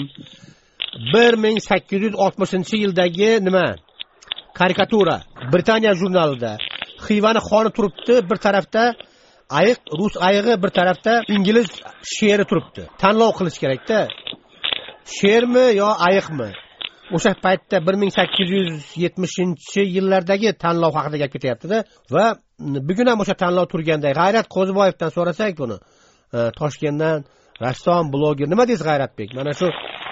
bir ming sakkiz yuz oltmishinchi yildagi nima? Karikatura Britaniya jurnalida. Xivani xoni turibdi, bir tarafda ayiq, rus ayig'i, bir tarafda ingliz sheri turibdi. Tanlov qilish kerak-da. Shermi yo ayiqmi? O'sha paytda bir ming sakkiz yuz yetmishinchi yillardagi tanlov haqida gap ketyapti-da va bugun ham o'sha tanlov turganda G'ayrat Qo'ziboyevdan so'rasak buni, Toshkentdan rassom, bloger, nima deysiz G'ayratbek? Mana shu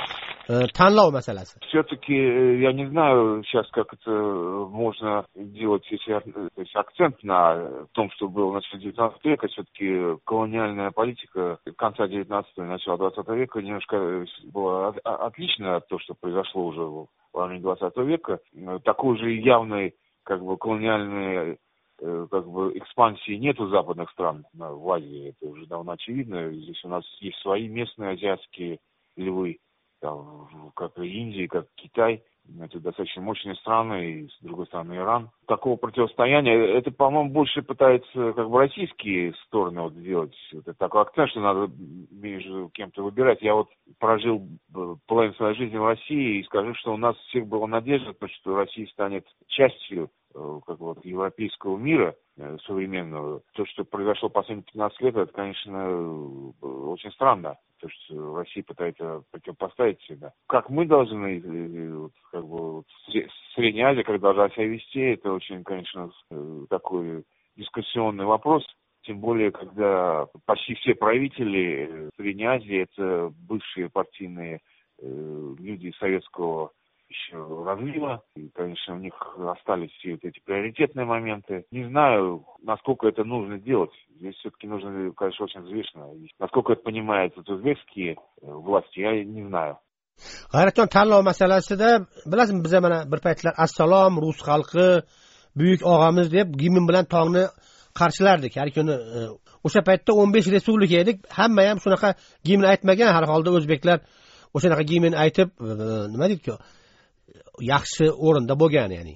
tanlов masalasi. Все-таки я не знаю сейчас, как это можно делать, если то есть акцент на том, что было в начале девятнадцатого века. Все-таки колониальная политика конца девятнадцатого и начала двадцатого века немножко была отлична от того, что произошло уже в половине двадцатого века. Такой же явной как бы колониальной как бы экспансии нет у западных стран в Азии. Это уже давно очевидно. Здесь у нас есть свои местные азиатские львы, там, как Индия, как Китай. это достаточно мощные страны, и, с другой стороны, Иран. Такого противостояния, это, по-моему, больше пытаются как бы российские стороны вот сделать. Вот это такой акцент, что надо между кем-то выбирать. Я вот прожил половину своей жизни в России и скажу, что у нас всех была надежда, что Россия станет частью как вот европейского мира современного. То, что произошло последние пятнадцать лет, это, конечно, очень странно. То, что Россия пытается противопоставить себя. Как мы должны, как бы, Средняя Азия, как должна себя вести, это очень, конечно, такой дискуссионный вопрос. Тем более, когда почти все правители Средней Азии это бывшие партийные люди советского еще разлива. И, конечно, у них остались все вот эти приоритетные моменты. Не знаю, насколько это нужно делать. Здесь все-таки нужно, конечно, очень взвешенно. Насколько это понимают вот узбекские власти, я не знаю. G'ayratjon, tanlov masalasida bilasizmi, biz mana bir paytlar assalom rus xalqi buyuk og'amiz deb gimn bilan tongni qarshilardik har kuni. O'sha paytda o'n besh respublika edik, hamma ham shunaqa gimn aytmagan. Har holda o'zbeklar o'shanaqa gimn aytib, nima deydi, yaxshi o'rinda bo'lgan, ya'ni.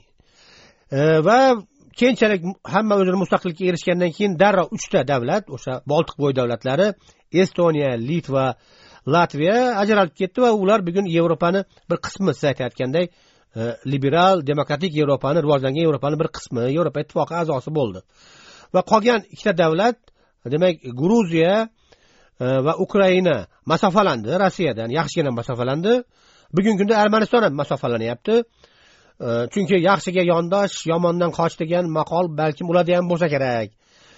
Va keyinchalik hamma o'zini mustaqillikka erishgandan keyin darrov uchta davlat, o'sha Boltiq bo'yi davlatlari, Estoniya, Litva, Latviya ajralib ketdi va ular bugun Yevropani bir qismi, siz aytayotganday, liberal, demokratik Yevropani, rivojlangan Yevropani bir qismi, Yevropa ittifoqi a'zosi bo'ldi. Va qolgan ikkita davlat, demak, Gruziya va Ukraina masofalandi, Rossiyadan yaxshigina masofalandi. Bugungi kunda Armaniston ham masofalanyapti. Chunki yaxshiga yondosh, yomondan qoch degan maqol balkim ularda ham bo'lsa kerak.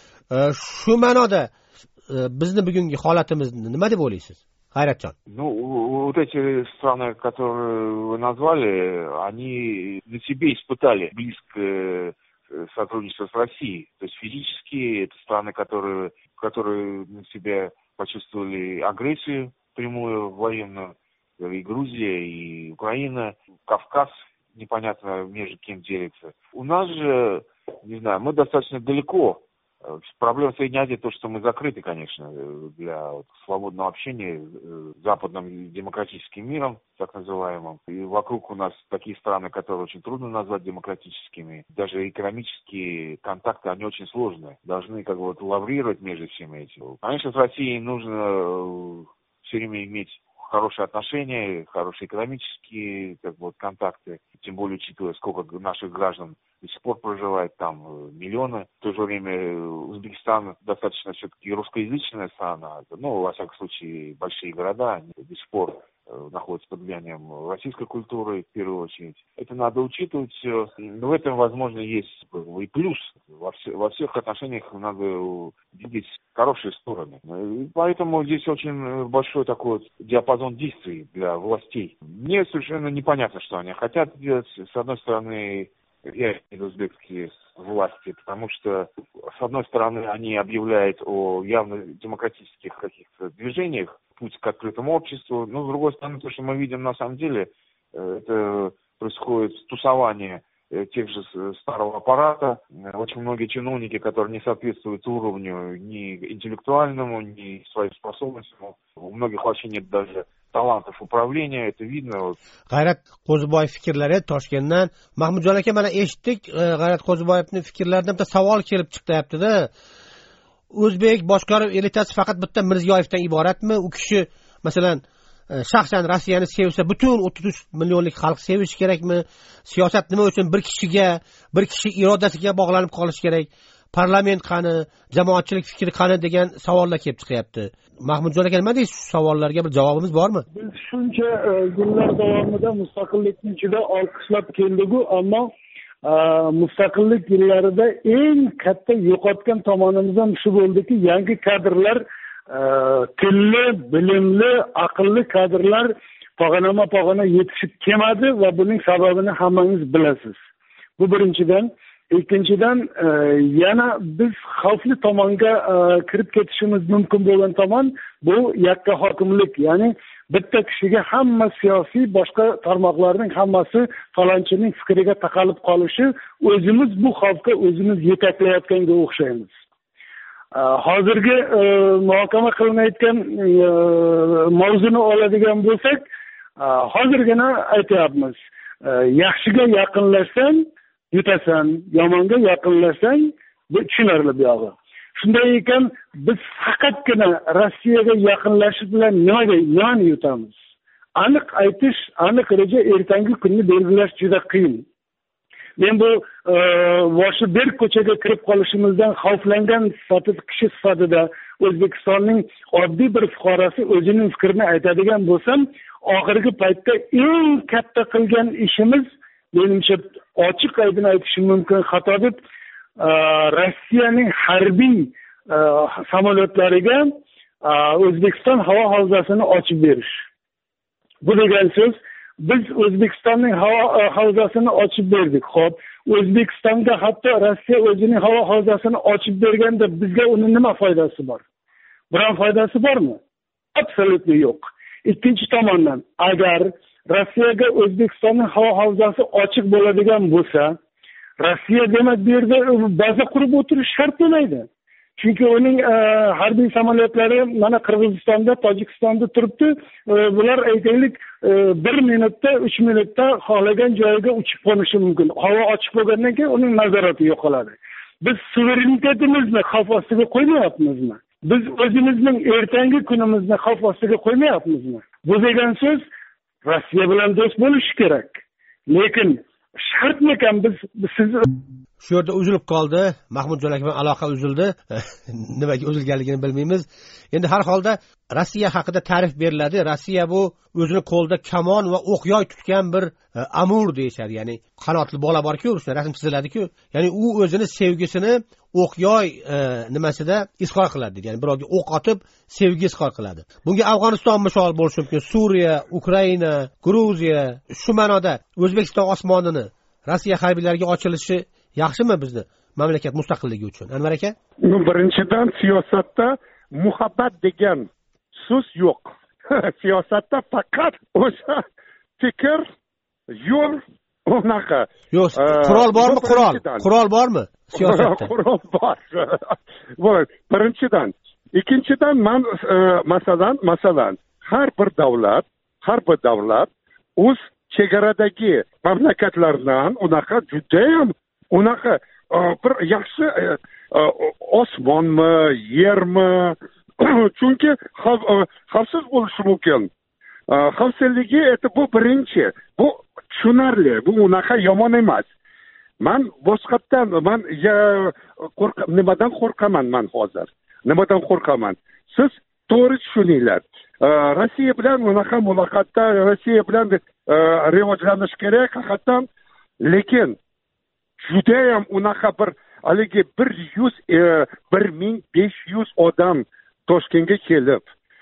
Shu ma'noda bizni bugungi holatimizni nima deb o'ylaysiz, G'ayratjon? Ну, вот эти страны, которые вы назвали, они на себе испытали близкое сотрудничество с Россией. То есть физически это страны, которые, которые на себя почувствовали агрессию прямую военную. И Грузия, и Украина, Кавказ, непонятно между кем делится. У нас же, не знаю, мы достаточно далеко. Проблема Средней Азии то, что мы закрыты, конечно, для вот свободного общения с западным демократическим миром, так называемым. И вокруг у нас такие страны, которые очень трудно назвать демократическими. Даже экономические контакты, они очень сложные. Должны как бы вот лаврировать между всеми этим. Конечно, с Россией нужно все время иметь хорошие отношения, хорошие экономические как бы, вот, контакты, тем более учитывая, сколько наших граждан до сих пор проживает там, миллионы. В то же время Узбекистан достаточно все-таки русскоязычная страна, ну, во всяком случае, большие города, они до сих пор находятся под влиянием российской культуры, в первую очередь. Это надо учитывать все. Но в этом, возможно, есть и плюс. Во, все, во всех отношениях надо видеть хорошие стороны. И поэтому здесь очень большой такой диапазон действий для властей. Мне совершенно непонятно, что они хотят делать. С одной стороны, я имею узбекские власти, потому что, с одной стороны, они объявляют о явно демократических каких-то движениях, путь к открытому обществу, но, с другой стороны, то, что мы видим на самом деле, это происходит тусование тех же старого аппарата. Очень многие чиновники, которые не соответствуют уровню ни интеллектуальному, ни своим способностям. У многих вообще нет даже talantов upravlения, это видно. G'ayrat Qo'ziboyev fikrlari Toshkentdan. Mahmudjon aka, mana eshitdik, G'ayrat Qo'ziboyevning fikrlaridan bitta savol kelib chiqyapti-da. O'zbek boshqaruv elitasi faqat bitta Mirziyoyevdan iboratmi? U kishi masalan shaxsan Rossiyani sevsa, butun o'ttiz uch millionlik xalq sevishi kerakmi? Siyosat nima uchun bir kishiga, bir kishi irodasiga bog'lanib qolishi kerak? Parlament qani, jamoatchilik fikri qani degan savollar kelib chiqyapti. Mahmudjon aka, nima deysiz? Shu savollarga bir javobimiz bormi? Biz shuncha yillar davomida mustaqillikning ichida olqishlab keldik-ku, ammo mustaqillik yillarida eng katta yo'qotgan tomonimiz ham shu bo'ldiki, yangi kadrlar, tilli, bilimli, aqlli kadrlar pog'onama pog'ona yetishib kelmadi va buning sababini hammangiz bilasiz. Bu birinchidan. Ikkinchidan, yana biz xavfli tomonga kirib ketishimiz mumkin bo'lgan tomon bu yakka hokimlik, ya'ni bitta kishiga hamma siyosiy boshqa tarmoqlarning hammasi falonchining fikriga taqalib qolishi, o'zimiz bu xavfga o'zimiz yetaklayotganga o'xshaymiz. Hozirgi muhokama qilinayotgan mavzuni oladigan bo'lsak, hozirgina aytyapmiz. yaxshiga yaqinlashsang yutasan, yomonga yaqinlashsang bu tushunarli buyog'i. Shunday ekan biz faqatgina Rossiyaga yaqinlashish bilan nimaga nimani yutamiz? Aniq aytish, aniq reja, ertangi kunni belgilash juda qiyin. Men bu boshi bir ko'chaga kirib qolishimizdan xavflangan sifatida, kishi sifatida O'zbekistonning oddiy bir fuqarosi o'zining fikrini aytadigan bo'lsam, oxirgi paytda eng katta qilgan ishimiz, menimcha ochiq aydin aytishim mumkin, xato deb Rossiyaning harbiy samolyotlariga O'zbekiston havo havzasini ochib berish. Bu degan so'z, biz O'zbekistonning havo havzasini ochib berdik. Xo'p, O'zbekistonga hatto Rossiya o'zining havo havzasini ochib berganda bizga uni nima foydasi bor? Biron foydasi bormi? Absolutely yo'q. Ikkinchi tomondan, agar Rossiyaga O'zbekistonning havo havzasi ochiq bo'ladigan bo'lsa, Rossiya demak bu yerda baza qurib o'tirish shart bo'lmaydi. Chunki uning harbiy samolyotlari mana Qirg'izistonda, Tojikistonda turibdi. Bular aytaylik bir minutda, uch minutda xohlagan joyiga uchib qo'nishi mumkin. Havo ochiq bo'lgandan keyin uning nazorati yo'qoladi. Biz suverenitetimizni xavf ostiga qo'ymayapmizmi? Biz o'zimizning ertangi kunimizni xavf ostiga qo'ymayapmizmi? Bu degan so'z Rossiya bilan do'st bo'lish kerak. Lekin shartmikan biz siz shu yerda uzilib qoldi. Mahmudjon aka bilan aloqa uzildi. Nimaga uzilganligini bilmaymiz. Endi har holda Rossiya haqida ta'rif beriladi. Rossiya bu o'zini qo'lda kamon va o'q-yoy tutgan bir amur deyishadi. Ya'ni qanotli bola bor-ku, o'sha rasm chiziladi-ku. Ya'ni u o'zini sevgisini o'q-yoy nimasida izhor qiladi deydi. Ya'ni birovga o'q otib sevgi izhor qiladi. Bunga Afg'oniston misol bo'lishi mumkin, Suriya, Ukraina, Gruziya, shu ma'noda O'zbekiston osmonini Rossiya harbiylariga ochilishi yaxshimi bizni mamlakat mustaqilligi uchun? Anvar aka? Birinchidan siyosatda muhabbat degan so'z yo'q. Siyosatda faqat o'sha fikr, yo'l, unaqa. Yo'q, qurol bormi? Qurol. Qurol bormi siyosatda? Qurol bor. Voy, birinchidan. Ikkinchidan, men masalan, masalan, har bir davlat, har bir davlat o'z chegaradagi mamlakatlardan unaqa juda ham unaqa bir yaxshi osmonmi, yermi? Chunki xavfsiz bo'lishi mumkin. Xavfsizligi eti bu birinchi. Bu tushunarli. Bu unaqa yomon emas. Men boshqatdan men nimadan qo'rqaman men hozir? Nimadan qo'rqaman? Siz to'g'ri tushuninglar. Rossiya bilan unaqa muloqotda, Rossiya bilan rivojlanish kerak haqiqatan, lekin juda ham unaqa bir haligi bir yuz bir ming besh yuz odam Toshkentga kelib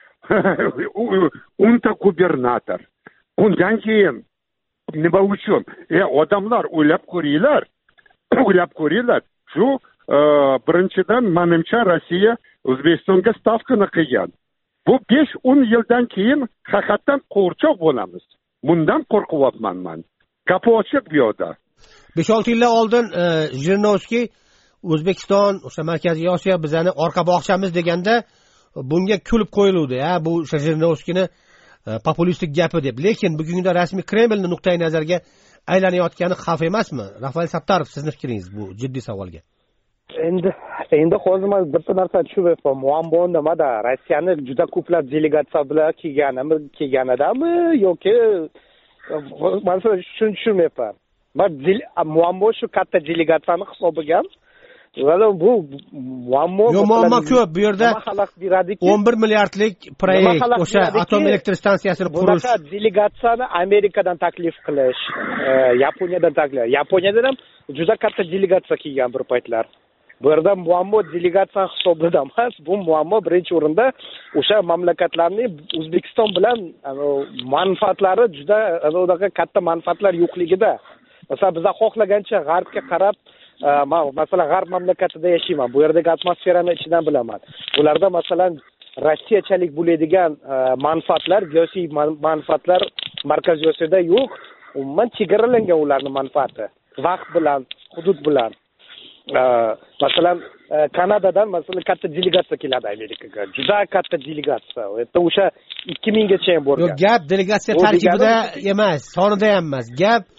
o'nta gubernator, undan keyin nima uchun? E odamlar o'ylab ko'ringlar, o'ylab ko'ringlar. Shu birinchidan menimcha Rossiya O'zbekistonga stavkani qilgan. Bu besh o'n yildan keyin haqiqatan qo'rchoq bo'lamiz. Bundan qo'rqyapman men. Gapi ochiq bu yerda. besh olti yillar oldin Jirinovskiy O'zbekiston, o'sha Markaziy Osiyo bizani orqa bog'chamiz deganda bunga kulib qo'yildi. Ha, bu o'sha Jirinovskiyni populistik gapi deb. Lekin bugungi rasmiy Kremlning nuqtai nazariga aylanayotgani xavf emasmi? Rafael Sattarov, sizning fikringiz bu jiddiy savolga. Endi endi hozir men bitta narsa tushunyapman. Muammo nimada? Rossiyani juda ko'plab delegatsiya bilan kelganimi, kelganidami yoki men shuni tushunmayapman. Men muammo shu katta delegatsiyani hisobiga Valla bu muammo Yo, muammo ko'p. Bu yerda o'n bir milliardlik proyekt, o'sha atom elektr stansiyasini qurish. Bunaqa delegatsiyani Amerikadan taklif qilish, Yaponiyadan taklif. Yaponiyadan ham juda katta delegatsiya kelgan bir paytlar. Bu yerda muammo delegatsiya hisobida emas, bu muammo birinchi o'rinda o'sha mamlakatlarning O'zbekiston bilan manfaatlari juda unaqa katta manfaatlar yo'qligida. Masalan, biz xohlagancha g'arbga qarab masalan g'arb mamlakatida yashayman. Bu yerdagi atmosferani ichidan bilaman. Ularda masalan Rossiyachalik bo'ladigan manfaatlar, siyosiy manfaatlar Markaziy Osiyoda yo'q. Umuman chegaralangan ularning manfaati. Vaqt bilan, hudud bilan. Masalan Kanadadan masalan katta delegatsiya keladi Amerikaga. Juda katta delegatsiya. Hatto o'sha ikki minggacha ham borgan. Yo'q, gap delegatsiya tarkibida emas, sonida ham emas. Gap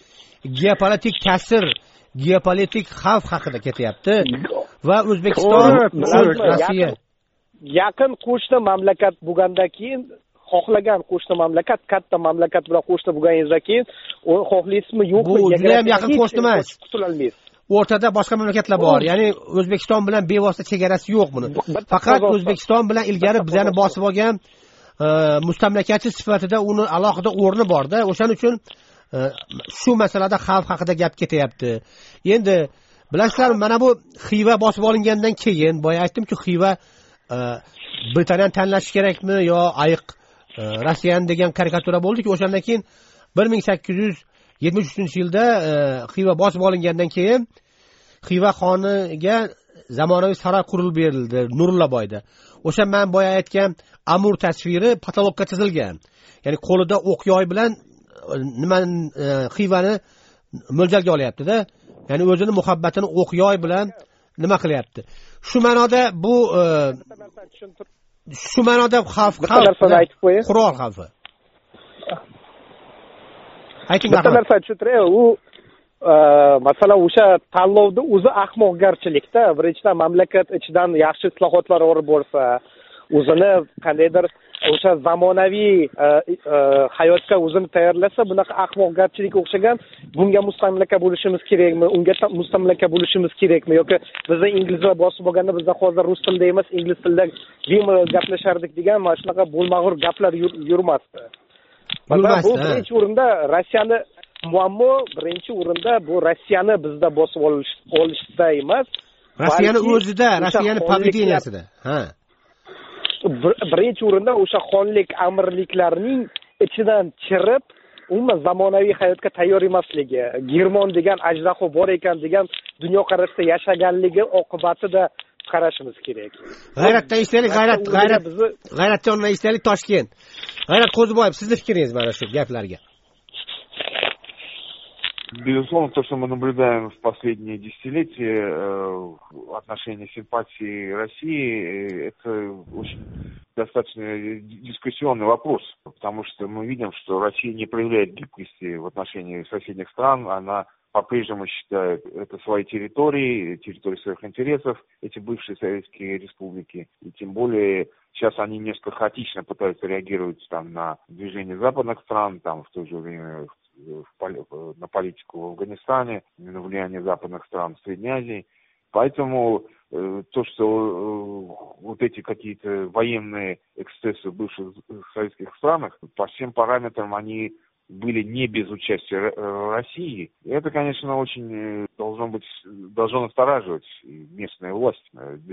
geopolitik ta'sir, geopolitik xavf haqida ketyapti va O'zbekiston, Rossiya yaqin qo'shni mamlakat bo'lgandan keyin xohlagan qo'shni mamlakat, katta mamlakat bilan qo'shni bo'lganingizdan keyin xohlaysizmi yo'qmi, bu juda ham yaqin qo'shni emas. Qutulolmaysiz. O'rtada boshqa mamlakatlar bor. Ya'ni O'zbekiston bilan bevosita chegarasi yo'q buni. Faqat O'zbekiston bilan ilgari bizani bosib olgan mustamlakachi sifatida uni alohida o'rni bor-da. O'shaning uchun shu masalada xavf haqida gap ketyapti. Endi bilasizlar, mana bu Xiva bosib olingandan keyin, boya aytdim-ku, Xiva Britaniyani tanlash kerakmi yo ayiq Rossiyani degan karikatura bo'ldi-ku, o'shandan keyin bir ming sakkiz yuz yetmish uchinchi yilda Xiva bosib olingandan keyin Xiva xoniga zamonaviy saroy qurilib berildi Nurullaboyda. O'sha men boya aytgan Amur tasviri patologga chizilgan. Ya'ni qo'lida o'q-yoy bilan nima Xivani mo'ljalga olyapti-da. Ya'ni o'zini muhabbatini o'q-yoy bilan nima qilyapti. Shu ma'noda bu shu ma'noda xavf qurol xavfi. Ayting, bitta narsa tushuntiray, u masalan o'sha tanlovda o'zi ahmoqgarchilikda. Birinchidan mamlakat ichidan yaxshi islohotlar olib bo'lsa, o'zini qandaydir o'sha zamonaviy hayotga o'zini tayyorlasa, bunaqa ahmoqgarchilikka o'xshagan bunga mustamlaka bo'lishimiz kerakmi, unga mustamlaka bo'lishimiz kerakmi yoki bizni inglizlar bosib olganda bizda hozir rus tilida emas, ingliz tilida bemalol gaplashardik degan mana shunaqa bo'lmag'ur gaplar yurmasdi. Masalan, bu birinchi o'rinda Rossiyani muammo, birinchi o'rinda bu Rossiyani bizda bosib olish olishda emas, Rossiyani o'zida, Rossiyani поведениясida. Ha. Birinchi o'rinda o'sha xonlik, amirliklarning ichidan chirib, umuman zamonaviy hayotga tayyor emasligi, Germon degan ajdaho bor ekan degan dunyoqarashda yashaganligi oqibatida qarashimiz kerak. G'ayratdan istaylik, g'ayrat, g'ayrat, g'ayratdan istaylik Toshkent. G'ayrat Qo'ziboyev, sizning fikringiz mana shu gaplarga? Безусловно, то, что мы наблюдаем в последние десятилетия в отношении симпатии России, это очень достаточно дискуссионный вопрос, потому что мы видим, что Россия не проявляет гибкости в отношении соседних стран, она по-прежнему считает это своей территорией, территорией своих интересов, эти бывшие советские республики, и тем более сейчас они несколько хаотично пытаются реагировать там на движение западных стран, там в то же время на политику в Афганистане, на влияние западных стран в Средней Азии. Поэтому э, то, что э, вот эти какие-то военные эксцессы в бывших советских странах, по всем параметрам они были не без участия России. И это, конечно, очень должно быть, должно настораживать местные власти,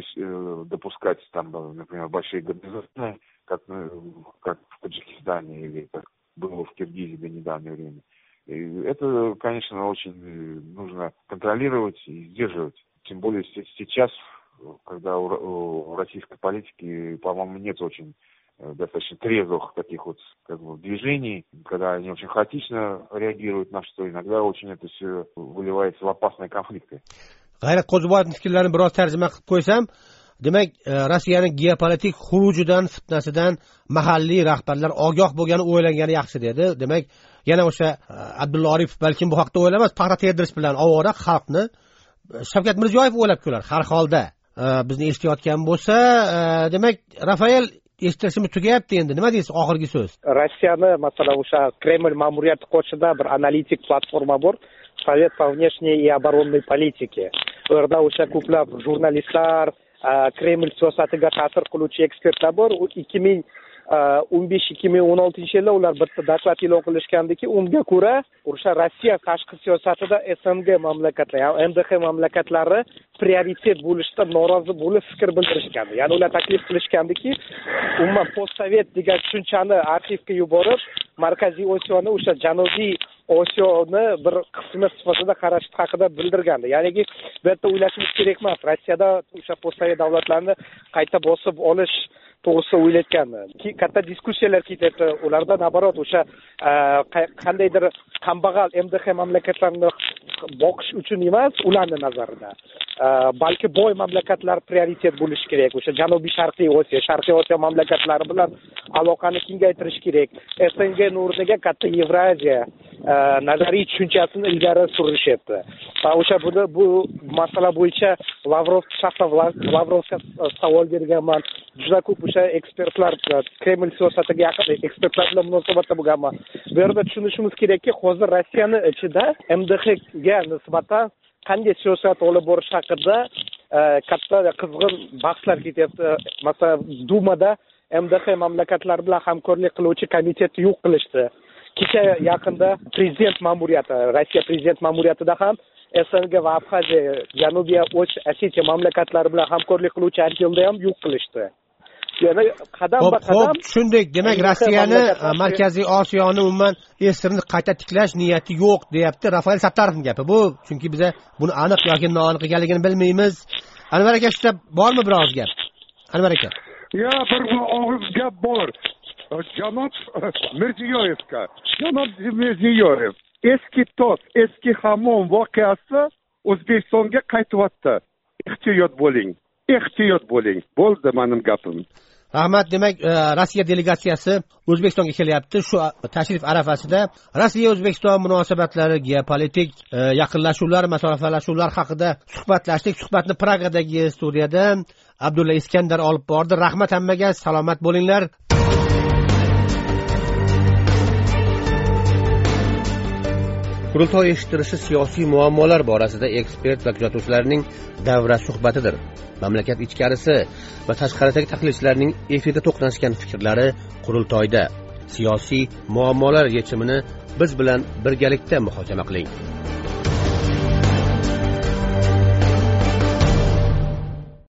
допускать там, например, большие гарнизоны, как, как в Таджикистане или как было в Киргизии до недавнего времени. И это, конечно, очень нужно контролировать и сдерживать. Тем более сейчас, когда у российской политики, по-моему, нет очень достаточно трезвых таких вот как бы движений, когда они очень хаотично реагируют на что, иногда очень это все выливается в опасные конфликты. G'ayrat Qo'ziboyevning fikrlarini biroz tarjima qilib qo'ysam, demak, Rossiyaning geopolitik xurujidan, fitnasidan mahalliy rahbarlar ogoh bo'lgani o'ylangani yaxshi dedi. Demak, yana o'sha Abdulla Oripov balkim bu haqda o'ylamas, paxta terdirish bilan ovora xalqni Shavkat Mirziyoyev o'ylab ko'rar. Har holda bizni eshitayotgan bo'lsa, demak, Rafael eshitishimiz tugayapti endi. Nima deysiz, oxirgi so'z? Rossiyani, masalan, o'sha Kreml ma'muriyati qo'shida bir analitik platforma bor, Совет по внешней и оборонной политике. U yerda o'sha ko'plab jurnalistlar, Kreml siyosatiga ta'sir qiluvchi ekspertlar bor. ikki ming o'n besh ikki ming o'n oltinchi yilda ular bitta doklad e'lon qilishgandiki, unga ko'ra o'sha Rossiya tashqi siyosatida S N G mamlakatlar, ya'ni M D H mamlakatlari prioritet bo'lishda norozi bo'lib fikr bildirishgan. Ya'ni ular taklif qilishgandiki, umuman postsovet degan tushunchani arxivga yuborib, Markaziy Osiyoni o'sha Janubiy Osiyoni bir qismi sifatida qarash haqida bildirgandi. Ya'niki bu yerda o'ylashimiz kerak emas, Rossiyada o'sha postsovet davlatlarni qayta bosib olish to'g'risida o'ylayotganmi? Katta diskussiyalar ketyapti. Ularda naborot o'sha qandaydir kambag'al M D H mamlakatlarni boqish uchun emas, ularning nazarida, balki boy mamlakatlar prioritet bo'lishi kerak. O'sha Janubiy Sharqiy Osiyo, Sharqiy Osiyo mamlakatlari bilan aloqani kengaytirish kerak. S N G o'rniga katta Yevroziya nazariy tushunchasini ilgari surishyapti va o'sha buni bu masala bo'yicha Lavrov shaxsan Lavrovga savol berganman. Juda ko'p o'sha ekspertlar, Kreml siyosatiga yaqin ekspertlar bilan munosabatda bo'lganman. Bu yerda tushunishimiz kerakki, hozir Rossiyani ichida M D Xga nisbatan qanday siyosat olib borish haqida katta qizg'in bahslar ketyapti. Masalan, Dumada M D X mamlakatlar bilan hamkorlik qiluvchi komitetni yo'q qilishdi. Kecha yaqinda prezident ma'muriyati, Rossiya prezident ma'muriyatida ham S N G va Abxaziya, Janubiy Osetiya mamlakatlari bilan hamkorlik qiluvchi arxivni ham yo'q qilishdi. Ya'ni qadam-ba qadam shunday, demak Rossiyani, Markaziy Osiyoni umuman esirini qayta tiklash niyati yo'q, deyapti Rafael Sattarovning gapi bu. Chunki biz buni aniq yoki noaniq ekanligini bilmaymiz. Anvar aka, sizda bormi biroz gap? Anvar aka. Ya, bir og'iz gap bor. Janob Mirziyoyevga. Janob Mirziyoyev eski tos, eski hammom voqeasi O'zbekistonga qaytyapti. Ehtiyot bo'ling. Ehtiyot bo'ling. Bo'ldi mening gapim. Rahmat. Demak, Rossiya delegatsiyasi O'zbekistonga kelyapti. Shu tashrif arafasida Rossiya O'zbekiston munosabatlari, geopolitik yaqinlashuvlar, masofalashuvlar haqida suhbatlashdik. Suhbatni Pragadagi studiyada Abdulla Iskandar olib bordi. Rahmat hammaga, salomat bo'linglar. Qurultoy eshittirishi siyosiy muammolar borasida ekspert va kuzatuvchilarning davra suhbatidir. Mamlakat ichkarisi va tashqaridagi tahlilchilarning efirda to'qnashgan fikrlari qurultoyda. Siyosiy muammolar yechimini biz bilan birgalikda muhokama qiling.